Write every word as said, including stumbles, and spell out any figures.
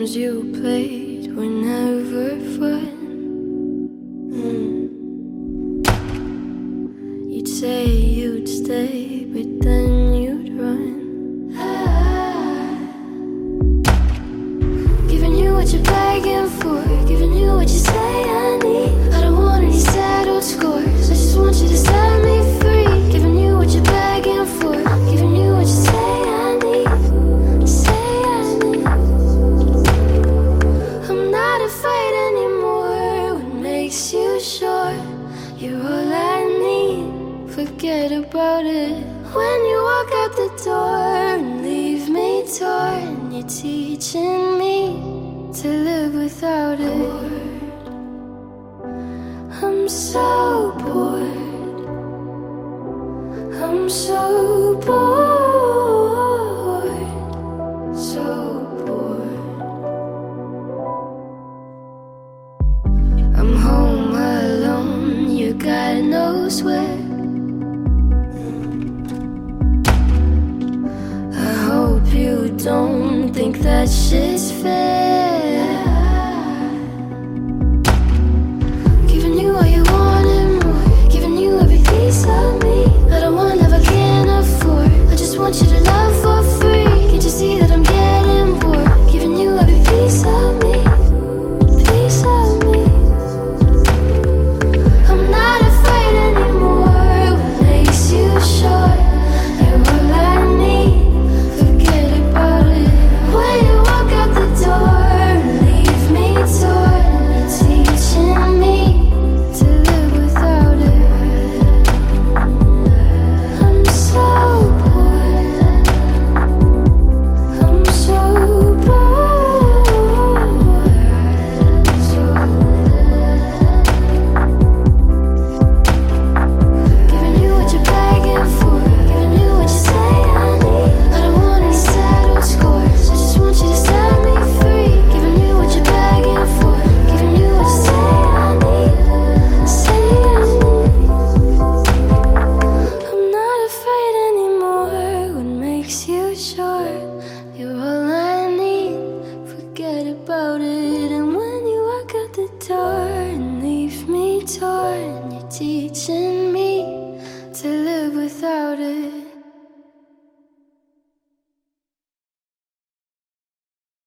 games you played were never fun. mm. You'd say you'd stay, but then you'd run. ah. Giving you what you're begging for, giving you what you say I need. I don't want any settled scores, I just want you to set me free. Giving you what you're begging for, giving you what you say I need. Say I need. I'm not afraid anymore. What makes you sure you're all I need? Forget about it. When you walk out the door and leave me torn, you're teaching me to live without it. I'm so bored, I'm so bored, so bored. I'm home alone, you God knows where. I hope you don't think that shit's fair. Giving you all you want and more, giving you every piece of me. I don't want love I can't afford, I just want you to love for free.